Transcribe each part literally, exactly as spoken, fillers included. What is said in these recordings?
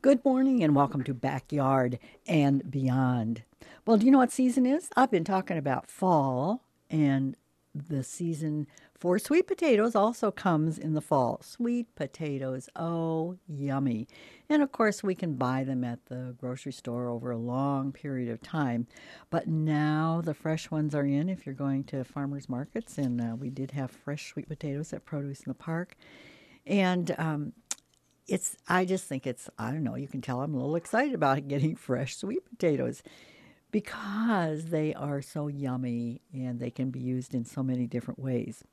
Good morning and welcome to Backyard and Beyond. Well, do you know what season is? I've been talking about fall, and the season for sweet potatoes also comes in the fall. Sweet potatoes, oh, yummy. And of course, we can buy them at the grocery store over a long period of time. But now the fresh ones are in if you're going to farmers markets, and uh, we did have fresh sweet potatoes at Produce in the Park. And um, it's I just think it's I don't know, you can tell I'm a little excited about getting fresh sweet potatoes because they are so yummy and they can be used in so many different ways.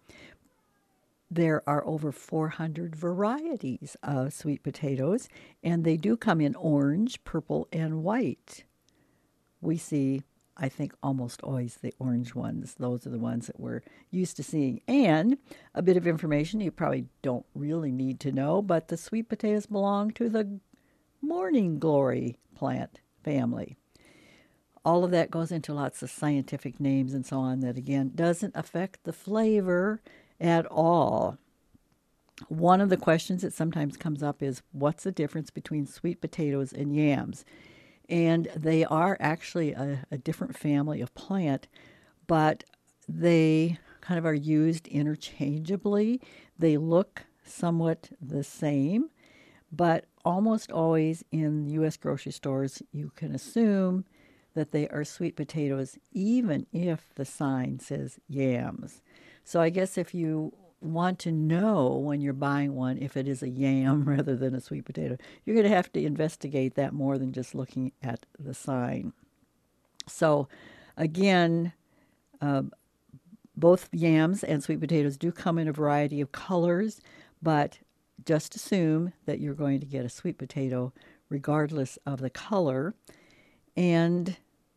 There are over four hundred varieties of sweet potatoes, and they do come in orange, purple, and white. We see, I think, almost always the orange ones. Those are the ones that we're used to seeing. And a bit of information you probably don't really need to know, but the sweet potatoes belong to the morning glory plant family. All of that goes into lots of scientific names and so on that, again, doesn't affect the flavor at all. One of the questions that sometimes comes up is what's the difference between sweet potatoes and yams? And they are actually a, a different family of plant, but they kind of are used interchangeably. They look somewhat the same, but almost always in U S grocery stores, you can assume that they are sweet potatoes, even if the sign says yams. So I guess if you want to know when you're buying one if it is a yam rather than a sweet potato, you're going to have to investigate that more than just looking at the sign. So, again, uh, both yams and sweet potatoes do come in a variety of colors, but just assume that you're going to get a sweet potato regardless of the color. And,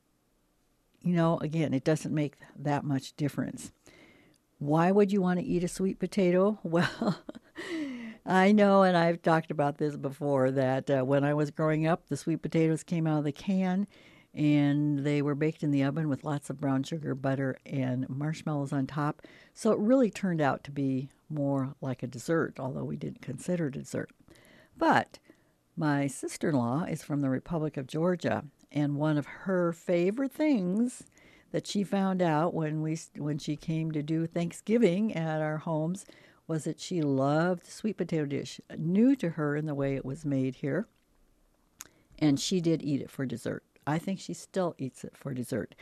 you know, again, it doesn't make that much difference. Why would you want to eat a sweet potato? Well, I know, and I've talked about this before, that uh, when I was growing up, the sweet potatoes came out of the can and they were baked in the oven with lots of brown sugar, butter, and marshmallows on top. So it really turned out to be more like a dessert, although we didn't consider it a dessert. But my sister-in-law is from the Republic of Georgia, and one of her favorite things that she found out when we when she came to do Thanksgiving at our homes was that she loved the sweet potato dish, new to her in the way it was made here, and she did eat it for dessert. I think she still eats it for dessert.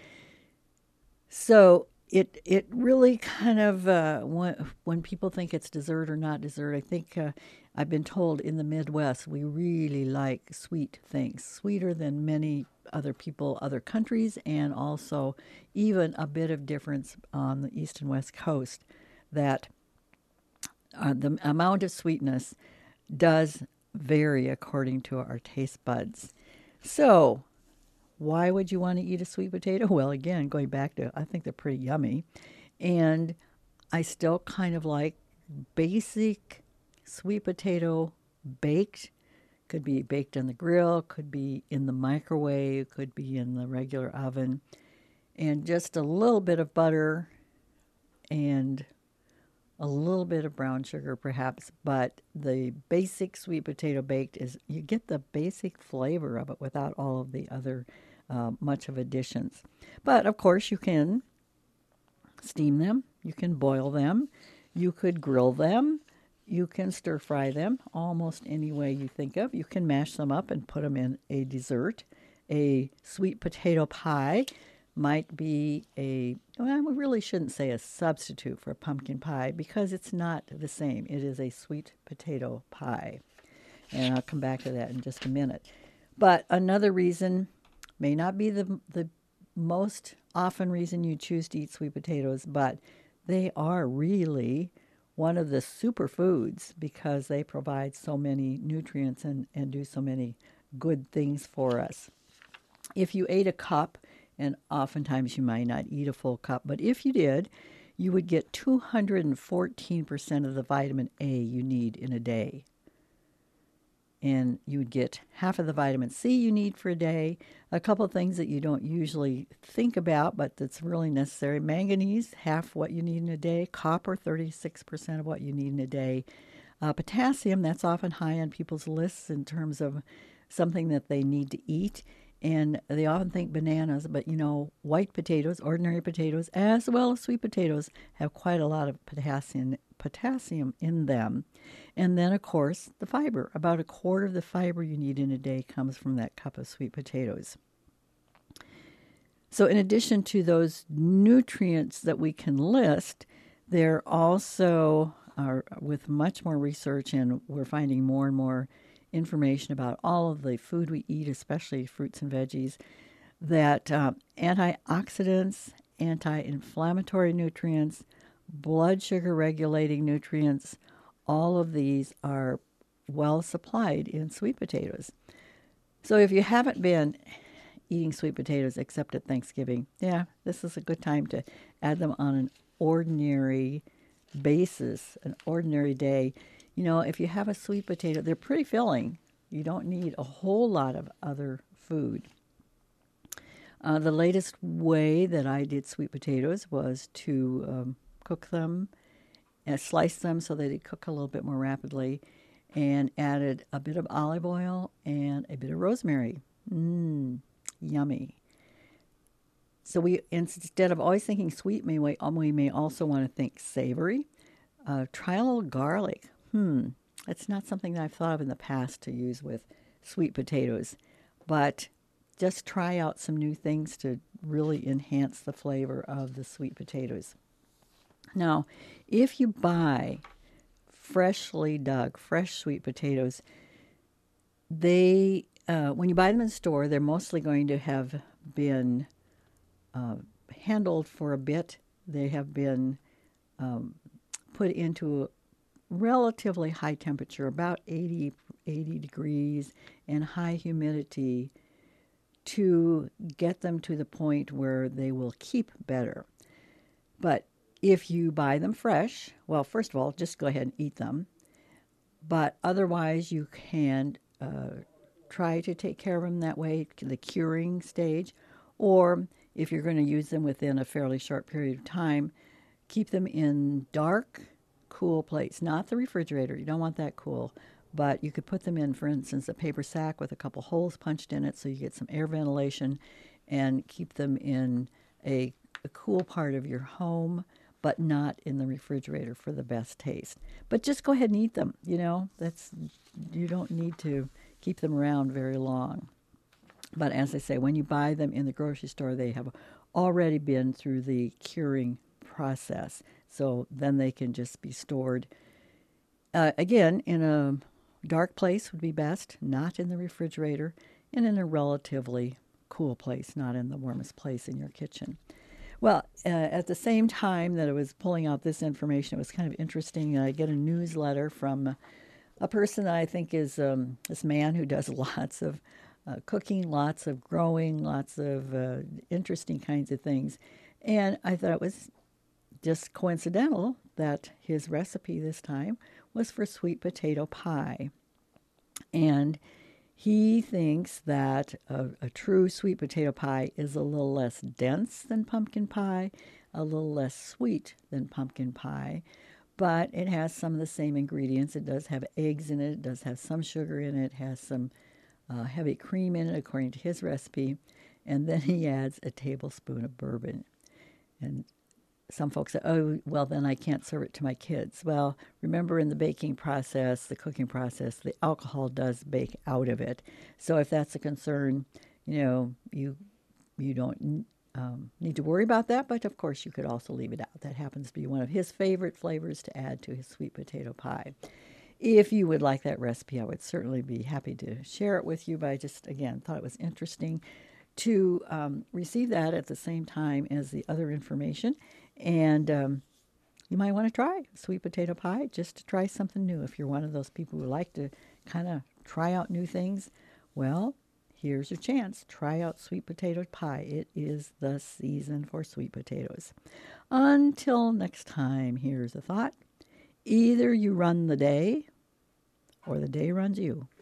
So it it really kind of uh, when when people think it's dessert or not dessert, I think uh, I've been told in the Midwest we really like sweet things, sweeter than many other people, other countries, and also even a bit of difference on the east and west coast. That uh, the amount of sweetness does vary according to our taste buds. So why would you want to eat a sweet potato? Well, again, going back to, I think they're pretty yummy. And I still kind of like basic sweet potato baked. Could be baked on the grill, could be in the microwave, could be in the regular oven. And just a little bit of butter and a little bit of brown sugar perhaps, but the basic sweet potato baked is you get the basic flavor of it without all of the other uh, much of additions. But of course you can steam them, you can boil them, you could grill them, you can stir fry them almost any way you think of. You can mash them up and put them in a dessert. A sweet potato pie might be a, well, I really shouldn't say a substitute for a pumpkin pie because it's not the same. It is a sweet potato pie. And I'll come back to that in just a minute. But another reason may not be the, the most often reason you choose to eat sweet potatoes, but they are really one of the superfoods because they provide so many nutrients and, and do so many good things for us. If you ate a cup, and oftentimes you might not eat a full cup, but if you did, you would get two hundred fourteen percent of the vitamin A you need in a day. And you would get half of the vitamin C you need for a day. A couple of things that you don't usually think about, but that's really necessary. Manganese, half what you need in a day. Copper, thirty-six percent of what you need in a day. Uh, potassium, that's often high on people's lists in terms of something that they need to eat. And they often think bananas, but you know, white potatoes, ordinary potatoes, as well as sweet potatoes, have quite a lot of potassium potassium in them. And then, of course, the fiber. About a quarter of the fiber you need in a day comes from that cup of sweet potatoes. So in addition to those nutrients that we can list, there also are, with much more research, and we're finding more and more information about all of the food we eat, especially fruits and veggies, that uh, antioxidants, anti-inflammatory nutrients, blood sugar regulating nutrients, all of these are well supplied in sweet potatoes. So if you haven't been eating sweet potatoes except at Thanksgiving, yeah, this is a good time to add them on an ordinary basis, an ordinary day. You know, if you have a sweet potato, they're pretty filling. You don't need a whole lot of other food. Uh, the latest way that I did sweet potatoes was to um, cook them and slice them so that they cook a little bit more rapidly, and added a bit of olive oil and a bit of rosemary. Mmm, yummy. So we, instead of always thinking sweet, we, we may also want to think savory. Uh, try a little garlic. Hmm, that's not something that I've thought of in the past to use with sweet potatoes, but just try out some new things to really enhance the flavor of the sweet potatoes. Now, if you buy freshly dug, fresh sweet potatoes, they, uh, when you buy them in the store, they're mostly going to have been uh, handled for a bit. They have been um, put into a relatively high temperature, about eighty, eighty degrees, and high humidity to get them to the point where they will keep better. But if you buy them fresh, well, first of all, just go ahead and eat them. But otherwise, you can uh, try to take care of them that way, the curing stage. Or if you're going to use them within a fairly short period of time, keep them in dark, cool place, not the refrigerator. You don't want that cool. But you could put them in, for instance, a paper sack with a couple holes punched in it so you get some air ventilation, and keep them in a, a cool part of your home, but not in the refrigerator for the best taste. But just go ahead and eat them. You know, that's, you don't need to keep them around very long. But as I say, when you buy them in the grocery store, they have already been through the curing process. So then they can just be stored, uh, again, in a dark place would be best, not in the refrigerator, and in a relatively cool place, not in the warmest place in your kitchen. Well, uh, at the same time that I was pulling out this information, it was kind of interesting. I get a newsletter from a person that I think is um, this man who does lots of uh, cooking, lots of growing, lots of uh, interesting kinds of things. And I thought it was just coincidental that his recipe this time was for sweet potato pie. And he thinks that a, a true sweet potato pie is a little less dense than pumpkin pie, a little less sweet than pumpkin pie, but it has some of the same ingredients. It does have eggs in it, it does have some sugar in it, it has some uh, heavy cream in it, according to his recipe, and then he adds a tablespoon of bourbon. And some folks say, oh, well, then I can't serve it to my kids. Well, remember, in the baking process, the cooking process, the alcohol does bake out of it. So if that's a concern, you know, you you don't um, need to worry about that. But, of course, you could also leave it out. That happens to be one of his favorite flavors to add to his sweet potato pie. If you would like that recipe, I would certainly be happy to share it with you. But I just, again, thought it was interesting to um, receive that at the same time as the other information. And um, you might want to try sweet potato pie, just to try something new. If you're one of those people who like to kind of try out new things, well, here's your chance. Try out sweet potato pie. It is the season for sweet potatoes. Until next time, here's a thought. Either you run the day or the day runs you.